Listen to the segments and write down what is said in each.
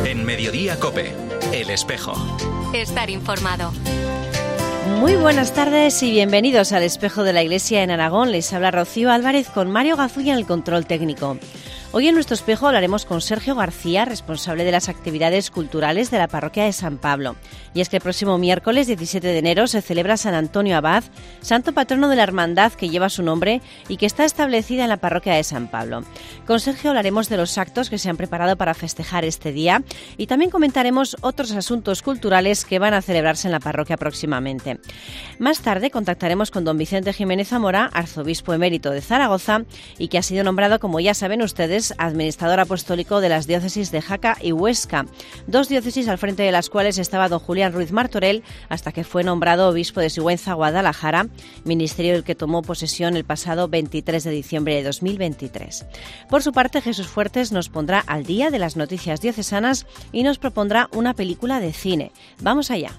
En Mediodía COPE, El Espejo. Estar informado. Muy buenas tardes y bienvenidos al Espejo de la Iglesia en Aragón. Les habla Rocío Álvarez con Mario Gazulla en el control técnico. Hoy en nuestro espejo hablaremos con Sergio García, responsable de las actividades culturales de la parroquia de San Pablo. Y es que el próximo miércoles 17 de enero se celebra San Antonio Abad, santo patrono de la hermandad que lleva su nombre y que está establecida en la parroquia de San Pablo. Con Sergio hablaremos de los actos que se han preparado para festejar este día y también comentaremos otros asuntos culturales que van a celebrarse en la parroquia próximamente. Más tarde contactaremos con don Vicente Jiménez Zamora, arzobispo emérito de Zaragoza y que ha sido nombrado, como ya saben ustedes, administrador apostólico de las diócesis de Jaca y Huesca, dos diócesis al frente de las cuales estaba don Julián Ruiz Martorell hasta que fue nombrado obispo de Sigüenza, Guadalajara, ministerio del que tomó posesión el pasado 23 de diciembre de 2023. Por su parte, Jesús Fuertes nos pondrá al día de las noticias diocesanas y nos propondrá una película de cine. ¡Vamos allá!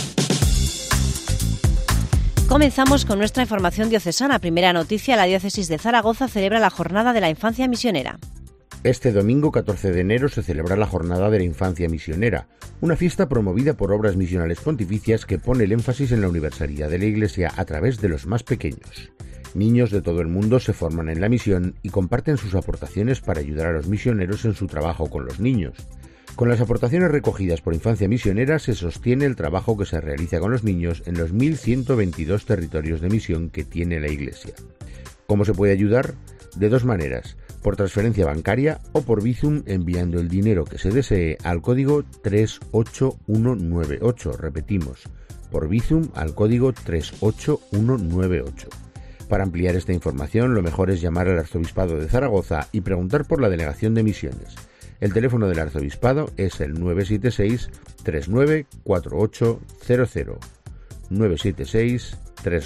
Comenzamos con nuestra información diocesana. Primera noticia, la diócesis de Zaragoza celebra la Jornada de la Infancia Misionera. Este domingo 14 de enero se celebra la Jornada de la Infancia Misionera, una fiesta promovida por Obras Misionales Pontificias que pone el énfasis en la universalidad de la Iglesia a través de los más pequeños. Niños de todo el mundo se forman en la misión y comparten sus aportaciones para ayudar a los misioneros en su trabajo con los niños. Con las aportaciones recogidas por Infancia Misionera se sostiene el trabajo que se realiza con los niños en los 1.122 territorios de misión que tiene la Iglesia. ¿Cómo se puede ayudar? De dos maneras, por transferencia bancaria o por Bizum enviando el dinero que se desee al código 38198. Repetimos, por Bizum al código 38198. Para ampliar esta información, lo mejor es llamar al Arzobispado de Zaragoza y preguntar por la Delegación de Misiones. El teléfono del Arzobispado es el 976 394800. 976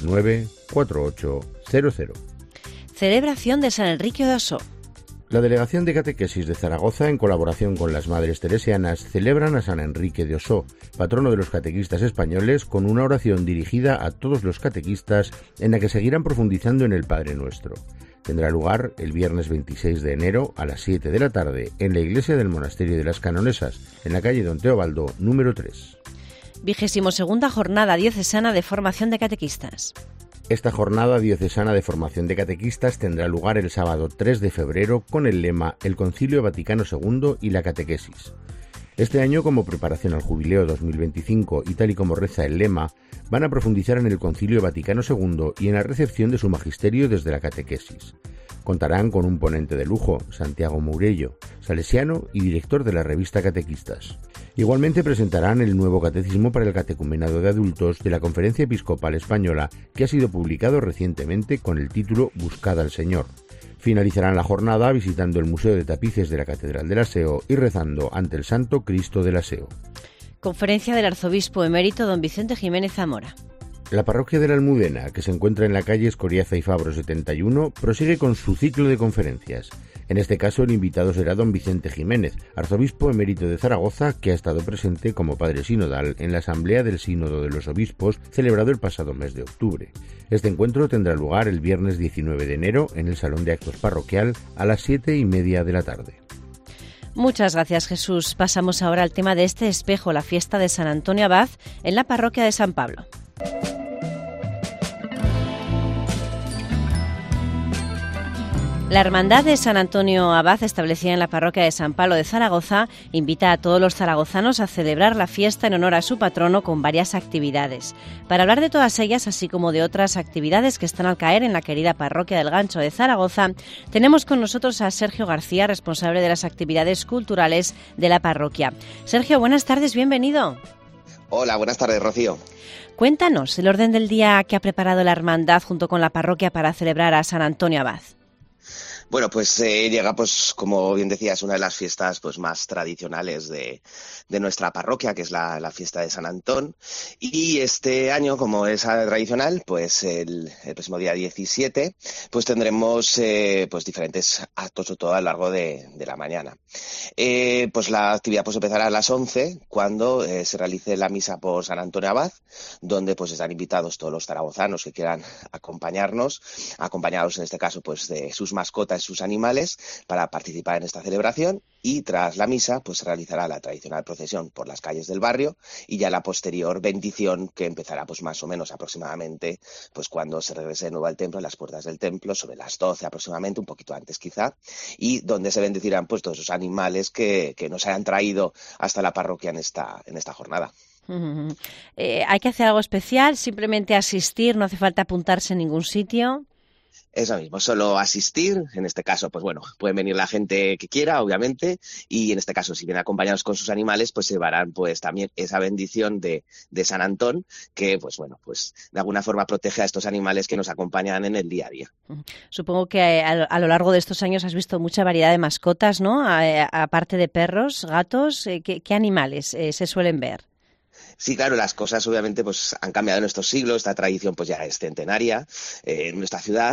394800. Celebración de San Enrique de Ossó. La Delegación de Catequesis de Zaragoza, en colaboración con las Madres Teresianas, celebran a San Enrique de Ossó, patrono de los catequistas españoles, con una oración dirigida a todos los catequistas en la que seguirán profundizando en el Padre Nuestro. Tendrá lugar el viernes 26 de enero a las 7 de la tarde en la iglesia del Monasterio de las Canonesas, en la calle Don Teobaldo, número 3. 22ª Jornada Diocesana de Formación de Catequistas. Esta jornada diocesana de formación de catequistas tendrá lugar el sábado 3 de febrero con el lema El Concilio Vaticano II y la catequesis. Este año, como preparación al Jubileo 2025 y tal y como reza el lema, van a profundizar en el Concilio Vaticano II y en la recepción de su magisterio desde la catequesis. Contarán con un ponente de lujo, Santiago Mourello, salesiano y director de la revista Catequistas. Igualmente presentarán el nuevo catecismo para el catecumenado de adultos de la Conferencia Episcopal Española, que ha sido publicado recientemente con el título Buscad al Señor. Finalizarán la jornada visitando el Museo de Tapices de la Catedral del Aseo y rezando ante el Santo Cristo del Aseo. Conferencia del arzobispo emérito don Vicente Jiménez Zamora. La parroquia de la Almudena, que se encuentra en la calle Escoriaza y Fabro 71, prosigue con su ciclo de conferencias. En este caso, el invitado será don Vicente Jiménez, arzobispo emérito de Zaragoza, que ha estado presente como padre sinodal en la Asamblea del Sínodo de los Obispos, celebrado el pasado mes de octubre. Este encuentro tendrá lugar el viernes 19 de enero en el Salón de Actos Parroquial a las 7:30 de la tarde. Muchas gracias, Jesús. Pasamos ahora al tema de este espejo, la fiesta de San Antonio Abad en la parroquia de San Pablo. La Hermandad de San Antonio Abad, establecida en la parroquia de San Pablo de Zaragoza, invita a todos los zaragozanos a celebrar la fiesta en honor a su patrono con varias actividades. Para hablar de todas ellas, así como de otras actividades que están al caer en la querida parroquia del Gancho de Zaragoza, tenemos con nosotros a Sergio García, responsable de las actividades culturales de la parroquia. Sergio, buenas tardes, bienvenido. Hola, buenas tardes, Rocío. Cuéntanos el orden del día que ha preparado la Hermandad junto con la parroquia para celebrar a San Antonio Abad. Bueno, pues llega, pues como bien decías, una de las fiestas pues más tradicionales de nuestra parroquia, que es la fiesta de San Antón. Y este año, como es tradicional, pues el próximo día 17, pues tendremos pues diferentes actos, sobre todo a lo largo de la mañana. Pues la actividad pues empezará a las 11, cuando se realice la misa por San Antonio Abad, donde pues están invitados todos los zaragozanos que quieran acompañarnos, acompañados en este caso pues de sus mascotas traen sus animales para participar en esta celebración, y tras la misa pues se realizará la tradicional procesión por las calles del barrio y ya la posterior bendición, que empezará pues más o menos aproximadamente pues cuando se regrese de nuevo al templo, a las puertas del templo, sobre las 12 aproximadamente, un poquito antes quizá, y donde se bendecirán pues todos esos animales que nos hayan traído hasta la parroquia en esta jornada. ¿Hay que hacer algo especial? ¿Simplemente asistir? ¿No hace falta apuntarse en ningún sitio? Eso mismo, solo asistir. En este caso, pues bueno, pueden venir la gente que quiera, obviamente, y en este caso, si vienen acompañados con sus animales, pues llevarán pues también esa bendición de San Antón, que pues bueno, pues de alguna forma protege a estos animales que nos acompañan en el día a día. Supongo que a lo largo de estos años has visto mucha variedad de mascotas, ¿no? Aparte de perros, gatos, ¿qué animales se suelen ver? Sí, claro, las cosas obviamente pues han cambiado en estos siglos, esta tradición pues ya es centenaria en nuestra ciudad,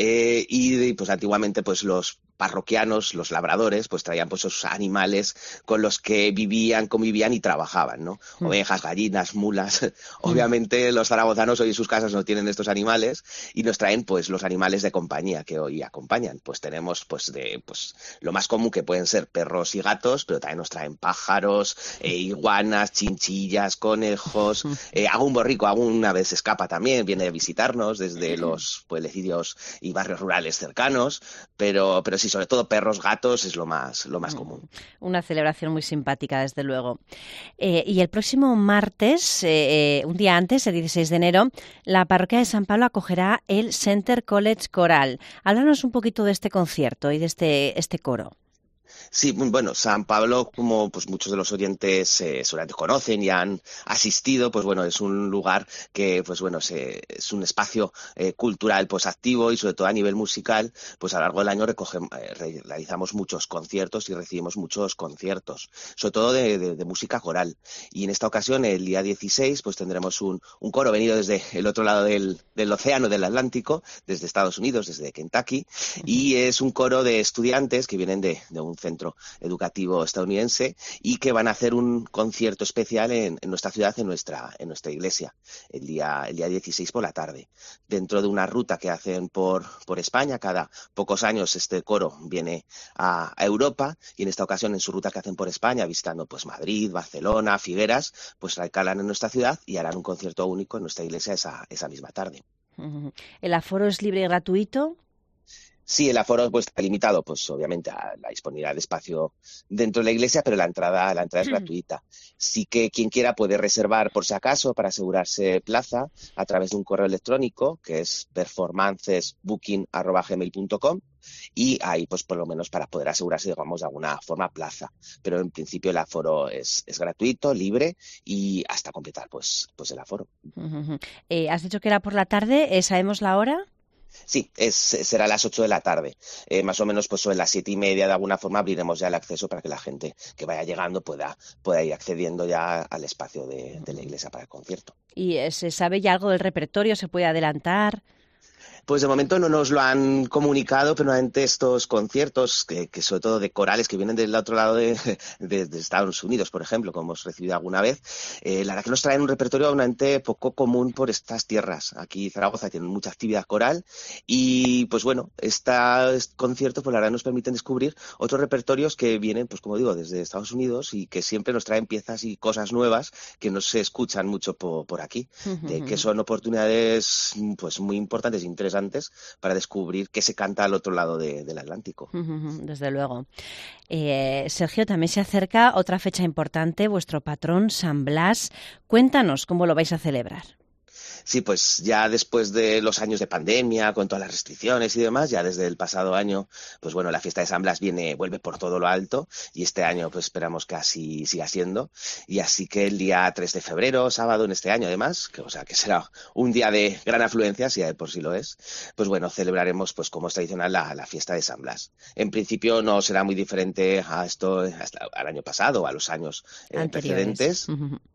y pues antiguamente pues los parroquianos, los labradores, pues traían pues esos animales con los que vivían, convivían y trabajaban, ¿no? Ovejas, gallinas, mulas. Obviamente los zaragozanos hoy en sus casas no tienen estos animales y nos traen pues los animales de compañía que hoy acompañan. Pues tenemos pues lo más común, que pueden ser perros y gatos, pero también nos traen pájaros, iguanas, chinchillas, conejos, algún borrico alguna vez se escapa también, viene a visitarnos desde los pueblecitos y barrios rurales cercanos, pero sí, sobre todo perros, gatos es lo más común. Una celebración muy simpática, desde luego. Y el próximo martes, un día antes, el 16 de enero, la parroquia de San Pablo acogerá el Center College Coral. Háblanos un poquito de este concierto y de este coro. Sí, bueno, San Pablo, como pues muchos de los oyentes seguramente conocen y han asistido, pues bueno, es un lugar que pues bueno, es un espacio cultural pues activo, y sobre todo a nivel musical, pues a lo largo del año realizamos muchos conciertos y recibimos muchos conciertos, sobre todo de música coral. Y en esta ocasión, el día 16, pues tendremos un coro venido desde el otro lado del océano, del Atlántico, desde Estados Unidos, desde Kentucky, y es un coro de estudiantes que vienen de un centro educativo estadounidense y que van a hacer un concierto especial en nuestra ciudad, en nuestra iglesia, el día 16 por la tarde, dentro de una ruta que hacen por España. Cada pocos años este coro viene a Europa, y en esta ocasión, en su ruta que hacen por España, visitando pues Madrid, Barcelona, Figueras, pues recalan en nuestra ciudad y harán un concierto único en nuestra iglesia esa misma tarde. ¿El aforo es libre y gratuito? Sí, el aforo pues está limitado, pues obviamente a la disponibilidad de espacio dentro de la iglesia, pero la entrada es gratuita. Sí que quien quiera puede reservar por si acaso, para asegurarse plaza, a través de un correo electrónico que es performancesbooking@gmail.com, y ahí pues por lo menos para poder asegurarse, digamos, de alguna forma plaza. Pero en principio el aforo es gratuito, libre, y hasta completar pues el aforo. ¿Has dicho que era por la tarde? ¿Sabemos la hora? Sí, será a las 8 de la tarde. Más o menos pues sobre las 7:30 de alguna forma abriremos ya el acceso para que la gente que vaya llegando pueda ir accediendo ya al espacio de la iglesia para el concierto. ¿Y se sabe ya algo del repertorio? ¿Se puede adelantar? Pues de momento no nos lo han comunicado, pero normalmente estos conciertos, que sobre todo de corales que vienen del otro lado de Estados Unidos, por ejemplo, como hemos recibido alguna vez, la verdad que nos traen un repertorio normalmente poco común por estas tierras. Aquí Zaragoza tiene mucha actividad coral y pues bueno, estos conciertos pues la verdad nos permiten descubrir otros repertorios que vienen, pues como digo, desde Estados Unidos, y que siempre nos traen piezas y cosas nuevas que no se escuchan mucho por aquí, que son oportunidades pues muy importantes e interesantes para descubrir qué se canta al otro lado del Atlántico. Desde luego. Sergio, también se acerca otra fecha importante, vuestro patrón, San Blas. Cuéntanos cómo lo vais a celebrar. Sí, pues ya después de los años de pandemia, con todas las restricciones y demás, ya desde el pasado año, pues bueno, la fiesta de San Blas vuelve por todo lo alto, y este año pues esperamos que así siga siendo. Y así que el día 3 de febrero, sábado en este año además, que será un día de gran afluencia, si ya de por sí lo es, pues bueno, celebraremos pues como es tradicional la fiesta de San Blas. En principio no será muy diferente a esto al año pasado o a los años precedentes.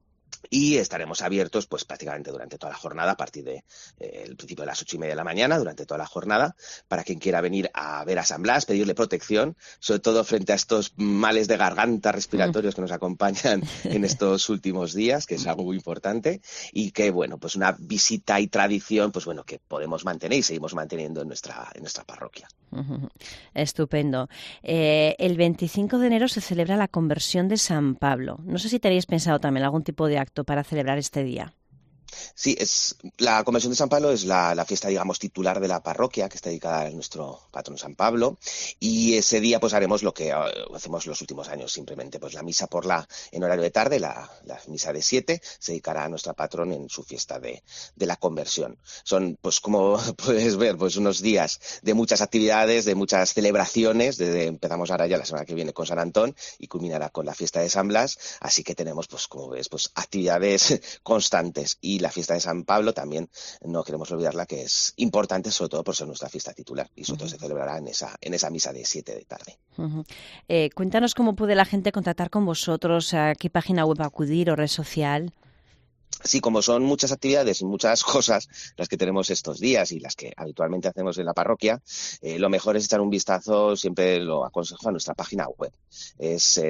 Y estaremos abiertos pues prácticamente durante toda la jornada, a partir de el principio de las 8:30 de la mañana, durante toda la jornada, para quien quiera venir a ver a San Blas, pedirle protección, sobre todo frente a estos males de garganta respiratorios que nos acompañan en estos últimos días, que es algo muy importante, y que, bueno, pues una visita y tradición, pues bueno, que podemos mantener y seguimos manteniendo en nuestra parroquia. Estupendo. El 25 de enero se celebra la conversión de San Pablo. No sé si tenéis pensado también algún tipo de acto para celebrar este día. Sí, la conversión de San Pablo es la fiesta, digamos, titular de la parroquia, que está dedicada a nuestro patrón San Pablo, y ese día pues haremos lo que hacemos los últimos años, simplemente pues la misa en horario de tarde, la misa de 7, se dedicará a nuestro patrón en su fiesta de la conversión. Son, pues como puedes ver, pues unos días de muchas actividades, de muchas celebraciones, empezamos ahora ya la semana que viene con San Antón y culminará con la fiesta de San Blas, así que tenemos, pues como ves, pues actividades constantes. Y la fiesta de San Pablo también no queremos olvidarla, que es importante, sobre todo por ser nuestra fiesta titular, y sobre todo se celebrará en esa misa de 7 de tarde. Cuéntanos cómo puede la gente contactar con vosotros, a qué página web acudir o red social. Sí, como son muchas actividades y muchas cosas las que tenemos estos días y las que habitualmente hacemos en la parroquia, lo mejor es echar un vistazo, siempre lo aconsejo, a nuestra página web. Es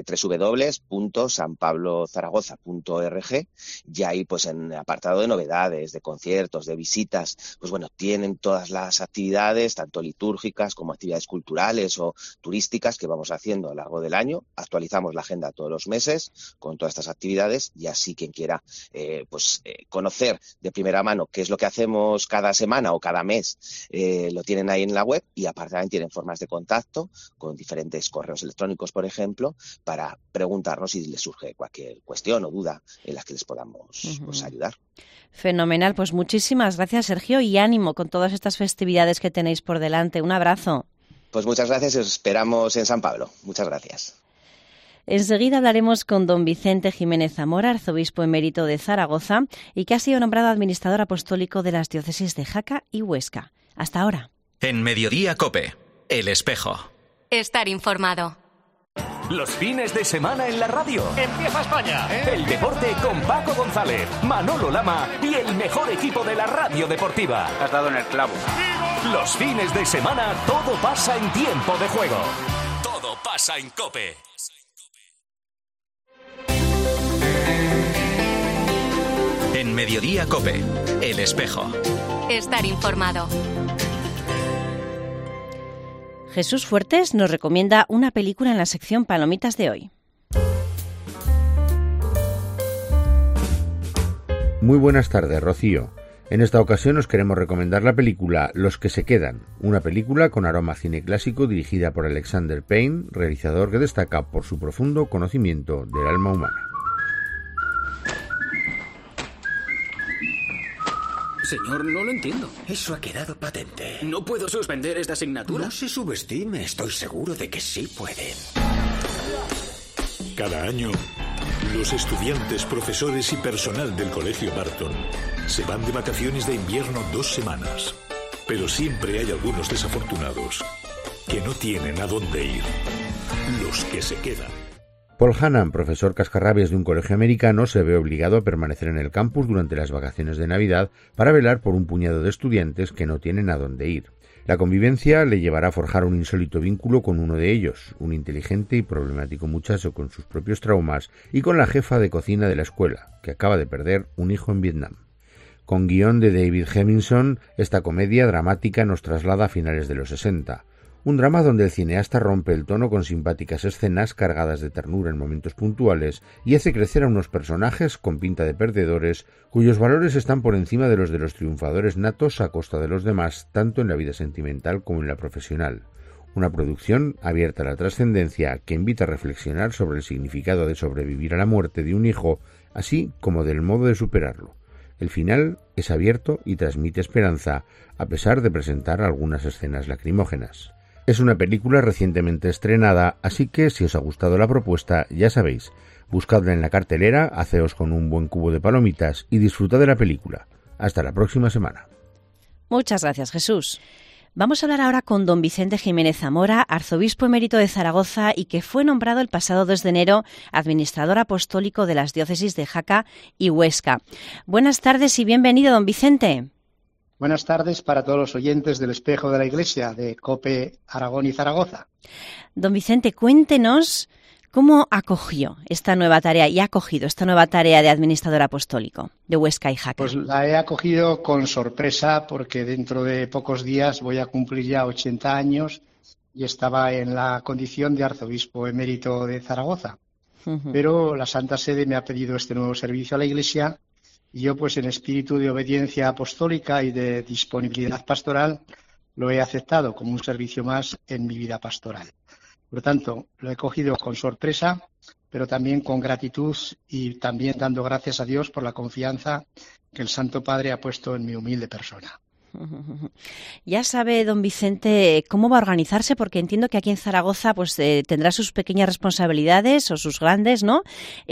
www.sanpablozaragoza.org, y ahí pues en el apartado de novedades, de conciertos, de visitas, pues bueno, tienen todas las actividades, tanto litúrgicas como actividades culturales o turísticas que vamos haciendo a lo largo del año. Actualizamos la agenda todos los meses con todas estas actividades, y así quien quiera conocer de primera mano qué es lo que hacemos cada semana o cada mes, lo tienen ahí en la web, y aparte también tienen formas de contacto con diferentes correos electrónicos, por ejemplo, para preguntarnos si les surge cualquier cuestión o duda en las que les podamos pues, ayudar. Fenomenal, pues muchísimas gracias, Sergio, y ánimo con todas estas festividades que tenéis por delante. Un abrazo. Pues muchas gracias y os esperamos en San Pablo. Muchas gracias. Enseguida hablaremos con don Vicente Jiménez Zamora, arzobispo emérito de Zaragoza, y que ha sido nombrado administrador apostólico de las diócesis de Jaca y Huesca. Hasta ahora. En Mediodía COPE, El Espejo. Estar informado. Los fines de semana en la radio. Empieza España. El deporte con Paco González, Manolo Lama y el mejor equipo de la radio deportiva. Has dado en el clavo. Los fines de semana todo pasa en tiempo de juego. Todo pasa en COPE. En Mediodía COPE, El Espejo. Estar informado. Jesús Fuertes nos recomienda una película en la sección Palomitas de hoy. Muy buenas tardes, Rocío. En esta ocasión os queremos recomendar la película Los que se quedan, una película con aroma cine clásico dirigida por Alexander Payne, realizador que destaca por su profundo conocimiento del alma humana. Señor, no lo entiendo. Eso ha quedado patente. ¿No puedo suspender esta asignatura? No se subestime, estoy seguro de que sí pueden. Cada año, los estudiantes, profesores y personal del Colegio Barton se van de vacaciones de invierno 2 semanas. Pero siempre hay algunos desafortunados que no tienen a dónde ir. Los que se quedan. Paul Hannan, profesor cascarrabias de un colegio americano, se ve obligado a permanecer en el campus durante las vacaciones de Navidad para velar por un puñado de estudiantes que no tienen a dónde ir. La convivencia le llevará a forjar un insólito vínculo con uno de ellos, un inteligente y problemático muchacho con sus propios traumas, y con la jefa de cocina de la escuela, que acaba de perder un hijo en Vietnam. Con guión de David Hemmingson, esta comedia dramática nos traslada a finales de los 60. Un drama donde el cineasta rompe el tono con simpáticas escenas cargadas de ternura en momentos puntuales y hace crecer a unos personajes con pinta de perdedores cuyos valores están por encima de los triunfadores natos a costa de los demás, tanto en la vida sentimental como en la profesional. Una producción abierta a la trascendencia que invita a reflexionar sobre el significado de sobrevivir a la muerte de un hijo, así como del modo de superarlo. El final es abierto y transmite esperanza, a pesar de presentar algunas escenas lacrimógenas. Es una película recientemente estrenada, así que si os ha gustado la propuesta, ya sabéis, buscadla en la cartelera, haceos con un buen cubo de palomitas y disfrutad de la película. Hasta la próxima semana. Muchas gracias, Jesús. Vamos a hablar ahora con don Vicente Jiménez Zamora, arzobispo emérito de Zaragoza y que fue nombrado el pasado 2 de enero administrador apostólico de las diócesis de Jaca y Huesca. Buenas tardes y bienvenido, don Vicente. Buenas tardes para todos los oyentes del Espejo de la Iglesia de COPE Aragón y Zaragoza. Don Vicente, cuéntenos cómo acogió esta nueva tarea y ha acogido esta nueva tarea de administrador apostólico de Huesca y Jaca. Pues la he acogido con sorpresa porque dentro de pocos días voy a cumplir ya 80 años y estaba en la condición de arzobispo emérito de Zaragoza. Pero la Santa Sede me ha pedido este nuevo servicio a la Iglesia y yo, pues en espíritu de obediencia apostólica y de disponibilidad pastoral, lo he aceptado como un servicio más en mi vida pastoral. Por lo tanto, lo he cogido con sorpresa, pero también con gratitud y también dando gracias a Dios por la confianza que el Santo Padre ha puesto en mi humilde persona. Ya sabe, don Vicente, cómo va a organizarse, porque entiendo que aquí en Zaragoza pues tendrá sus pequeñas responsabilidades o sus grandes, ¿no?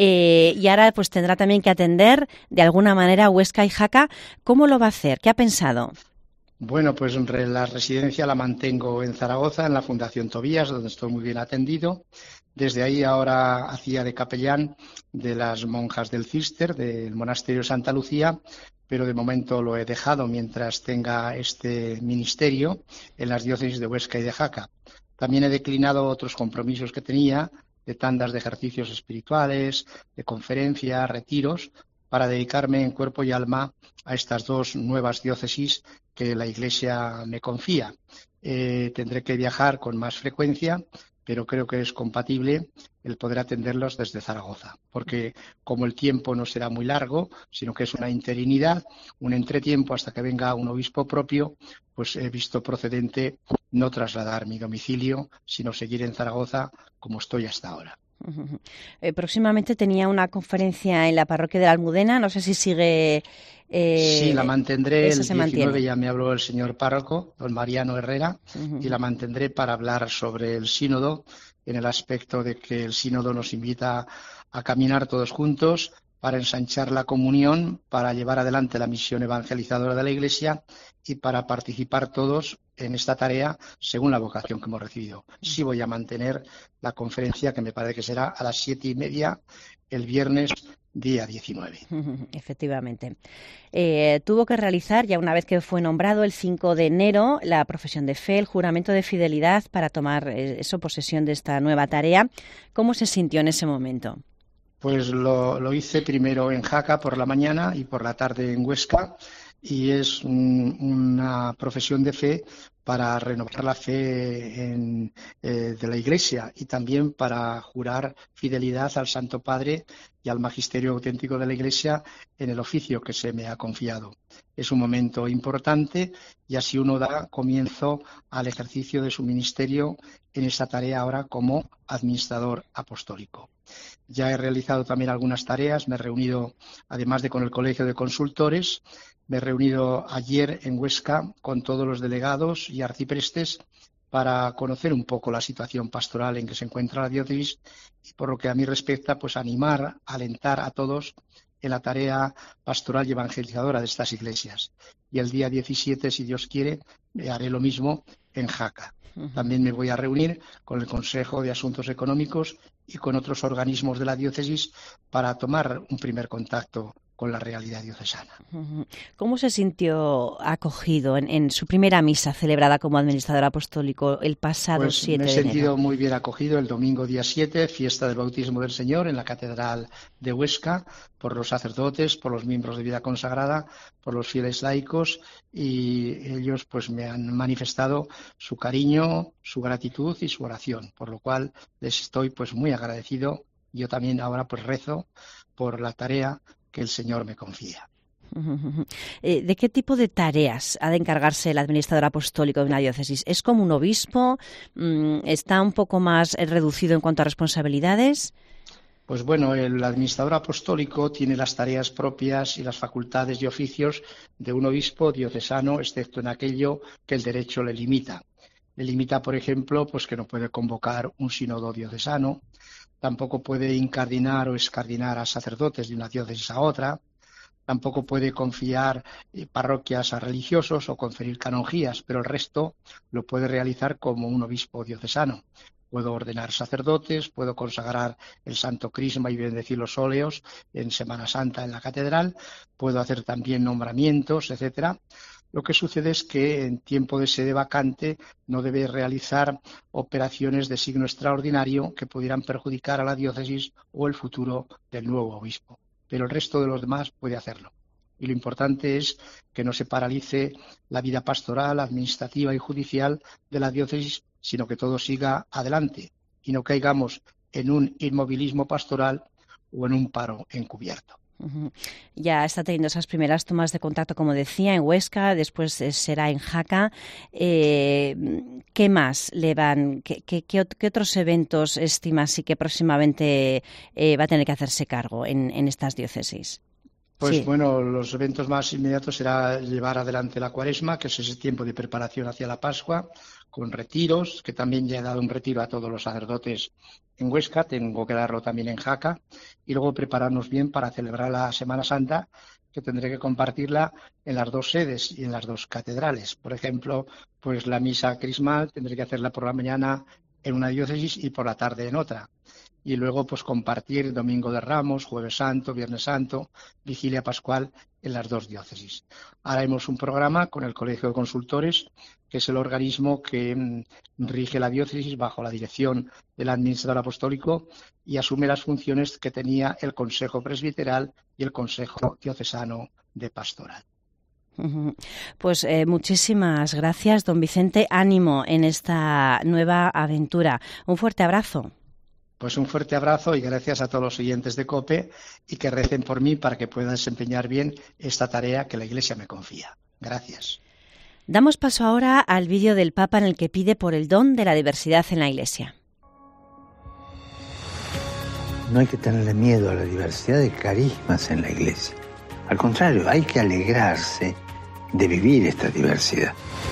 Y ahora pues tendrá también que atender de alguna manera Huesca y Jaca. ¿Cómo lo va a hacer? ¿Qué ha pensado? Bueno, pues la residencia la mantengo en Zaragoza, en la Fundación Tobías, donde estoy muy bien atendido. Desde ahí ahora hacía de capellán de las monjas del Císter, del monasterio Santa Lucía, pero de momento lo he dejado mientras tenga este ministerio en las diócesis de Huesca y de Jaca. También he declinado otros compromisos que tenía, de tandas de ejercicios espirituales, de conferencias, retiros, para dedicarme en cuerpo y alma a estas dos nuevas diócesis que la Iglesia me confía. Tendré que viajar con más frecuencia, pero creo que es compatible el poder atenderlos desde Zaragoza, porque como el tiempo no será muy largo, sino que es una interinidad, un entretiempo hasta que venga un obispo propio, pues he visto procedente no trasladar mi domicilio, sino seguir en Zaragoza como estoy hasta ahora. Próximamente tenía una conferencia en la parroquia de la Almudena, no sé si sigue... Sí, la mantendré, el 19 mantiene. Ya me habló el señor párroco, don Mariano Herrera, y la mantendré para hablar sobre el sínodo, en el aspecto de que el sínodo nos invita a caminar todos juntos para ensanchar la comunión, para llevar adelante la misión evangelizadora de la Iglesia y para participar todos en esta tarea según la vocación que hemos recibido. Sí voy a mantener la conferencia, que me parece que será a las 7:30 el viernes día 19. Efectivamente. Tuvo que realizar, ya una vez que fue nombrado el 5 de enero, la profesión de fe, el juramento de fidelidad para tomar posesión de esta nueva tarea. ¿Cómo se sintió en ese momento? Pues lo hice primero en Jaca por la mañana y por la tarde en Huesca, y es una profesión de fe para renovar la fe de la Iglesia y también para jurar fidelidad al Santo Padre y al magisterio auténtico de la Iglesia en el oficio que se me ha confiado. Es un momento importante y así uno da comienzo al ejercicio de su ministerio en esta tarea ahora como administrador apostólico. Ya he realizado también algunas tareas, me he reunido, además de con el Colegio de Consultores, me he reunido ayer en Huesca con todos los delegados y arciprestes para conocer un poco la situación pastoral en que se encuentra la diócesis y, por lo que a mí respecta, pues animar, alentar a todos en la tarea pastoral y evangelizadora de estas iglesias. Y el día 17, si Dios quiere, haré lo mismo en Jaca. También me voy a reunir con el Consejo de Asuntos Económicos y con otros organismos de la diócesis para tomar un primer contacto con la realidad diocesana. ¿Cómo se sintió acogido en su primera misa celebrada como administrador apostólico el pasado 7 de enero? Me he sentido muy bien acogido el domingo día 7, fiesta del bautismo del Señor en la Catedral de Huesca, por los sacerdotes, por los miembros de vida consagrada, por los fieles laicos, y ellos pues me han manifestado su cariño, su gratitud y su oración, por lo cual les estoy pues muy agradecido. Yo también ahora pues rezo por la tarea que el Señor me confía. ¿De qué tipo de tareas ha de encargarse el administrador apostólico de una diócesis? ¿Es como un obispo? ¿Está un poco más reducido en cuanto a responsabilidades? Pues bueno, el administrador apostólico tiene las tareas propias y las facultades y oficios de un obispo diocesano, excepto en aquello que el derecho le limita. Le limita, por ejemplo, pues que no puede convocar un sínodo diocesano, tampoco puede incardinar o excardinar a sacerdotes de una diócesis a otra, Tampoco puede confiar parroquias a religiosos o conferir canonjías, pero el resto lo puede realizar como un obispo diocesano. Puedo ordenar sacerdotes, puedo consagrar el Santo Crisma y bendecir los óleos en Semana Santa en la catedral, puedo hacer también nombramientos, etcétera. Lo que sucede es que en tiempo de sede vacante no debe realizar operaciones de signo extraordinario que pudieran perjudicar a la diócesis o el futuro del nuevo obispo. Pero el resto de los demás puede hacerlo. Y lo importante es que no se paralice la vida pastoral, administrativa y judicial de la diócesis, sino que todo siga adelante y no caigamos en un inmovilismo pastoral o en un paro encubierto. Ya está teniendo esas primeras tomas de contacto, como decía, en Huesca, después será en Jaca. ¿Qué más le van? ¿Qué otros eventos estima así que próximamente va a tener que hacerse cargo en estas diócesis? Pues sí. Bueno, los eventos más inmediatos será llevar adelante la Cuaresma, que es ese tiempo de preparación hacia la Pascua, con retiros, que también ya he dado un retiro a todos los sacerdotes en Huesca, tengo que darlo también en Jaca, y luego prepararnos bien para celebrar la Semana Santa, que tendré que compartirla en las dos sedes y en las dos catedrales. Por ejemplo, pues la misa crismal tendré que hacerla por la mañana en una diócesis y por la tarde en otra. Y luego pues compartir Domingo de Ramos, Jueves Santo, Viernes Santo, Vigilia Pascual en las dos diócesis. Haremos un programa con el Colegio de Consultores, que es el organismo que rige la diócesis bajo la dirección del administrador apostólico y asume las funciones que tenía el Consejo Presbiteral y el Consejo Diocesano de Pastoral. Pues muchísimas gracias, don Vicente. Ánimo en esta nueva aventura. Un fuerte abrazo. Pues un fuerte abrazo y gracias a todos los oyentes de COPE y que recen por mí para que pueda desempeñar bien esta tarea que la Iglesia me confía. Gracias. Damos paso ahora al vídeo del Papa en el que pide por el don de la diversidad en la Iglesia. No hay que tenerle miedo a la diversidad de carismas en la Iglesia. Al contrario, hay que alegrarse de vivir esta diversidad.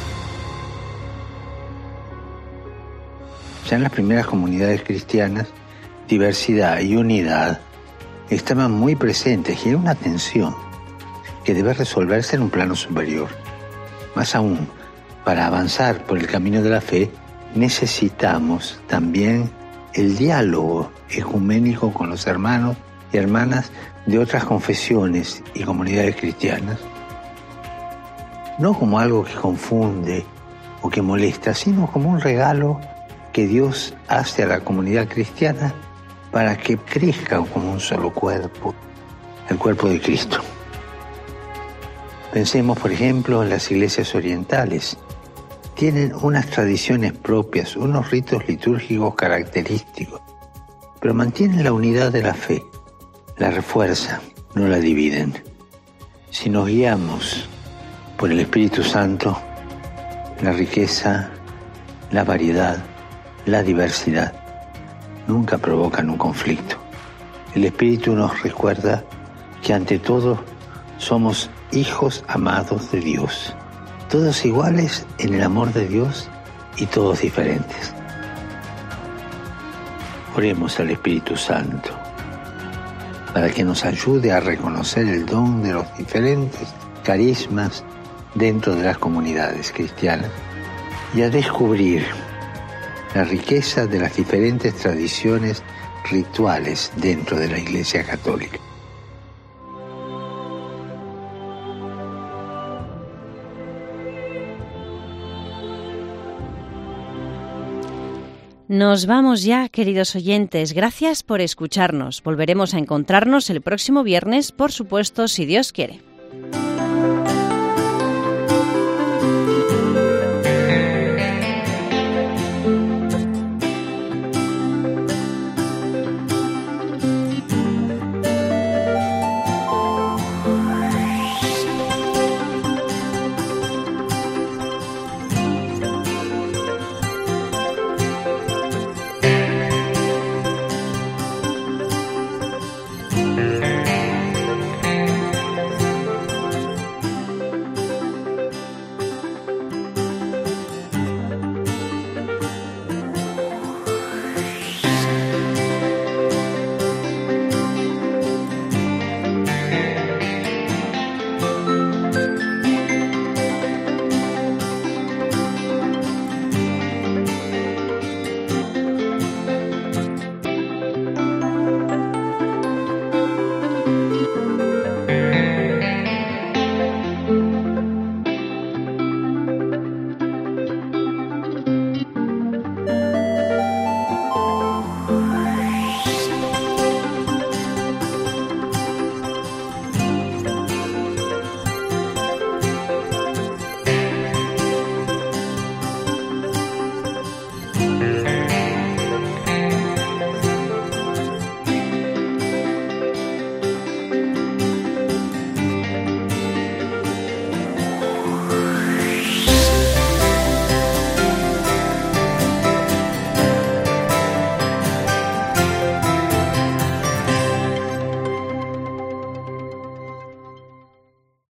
Ya en las primeras comunidades cristianas, diversidad y unidad estaban muy presentes y era una tensión que debe resolverse en un plano superior. Más aún, para avanzar por el camino de la fe, necesitamos también el diálogo ecuménico con los hermanos y hermanas de otras confesiones y comunidades cristianas. No como algo que confunde o que molesta, sino como un regalo que Dios hace a la comunidad cristiana para que crezca como un solo cuerpo, el cuerpo de Cristo. Pensemos, por ejemplo, en las iglesias orientales. Tienen unas tradiciones propias, unos ritos litúrgicos característicos, pero mantienen la unidad de la fe, la refuerzan, no la dividen. Si nos guiamos por el Espíritu Santo, la riqueza, la variedad, la diversidad nunca provocan un conflicto. El Espíritu nos recuerda que ante todo somos hijos amados de Dios, todos iguales en el amor de Dios y todos diferentes. Oremos al Espíritu Santo para que nos ayude a reconocer el don de los diferentes carismas dentro de las comunidades cristianas y a descubrir la riqueza de las diferentes tradiciones rituales dentro de la Iglesia Católica. Nos vamos ya, queridos oyentes. Gracias por escucharnos. Volveremos a encontrarnos el próximo viernes, por supuesto, si Dios quiere.